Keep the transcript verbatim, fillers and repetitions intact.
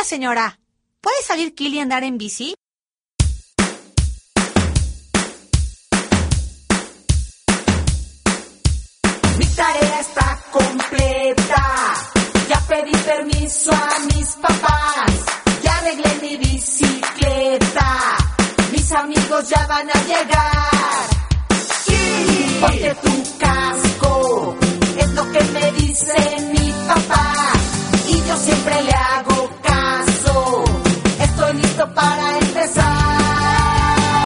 señora. ¿Puede salir Kili a andar en bici? Mi tarea está completa. Ya pedí permiso a mis papás. Ya arreglé mi bicicleta. Mis amigos ya van a llegar. Sí, ponte tu casco. Es lo que me dice mi